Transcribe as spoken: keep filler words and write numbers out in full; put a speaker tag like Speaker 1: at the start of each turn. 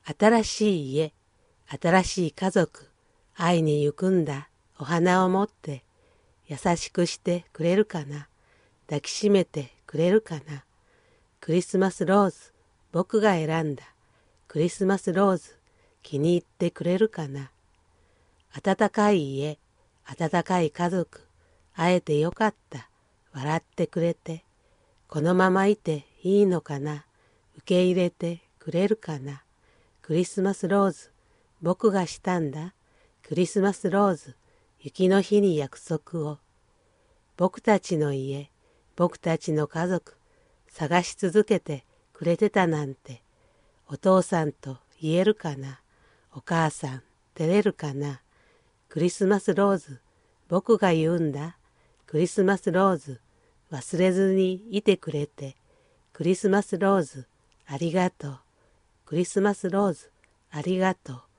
Speaker 1: 新しい家、新しい家族、会いに行くんだ。お花を持って優しくしてくれるかな。抱きしめてくれるかな。クリスマスローズ、僕が選んだ。クリスマスローズ、気に入ってくれるかな。温かい家、温かい家族、会えてよかった。笑ってくれて。このままいていいのかな。受け入れてくれるかな。クリスマスローズ、僕がしたんだ。クリスマスローズ、雪の日に約束を。僕たちの家、僕たちの家族、探し続けてくれてたなんて、お父さんと言えるかな。お母さん、照れるかな。クリスマスローズ、僕が言うんだ。クリスマスローズ、忘れずにいてくれて。クリスマスローズ、ありがとう。クリスマスローズ、ありがとう。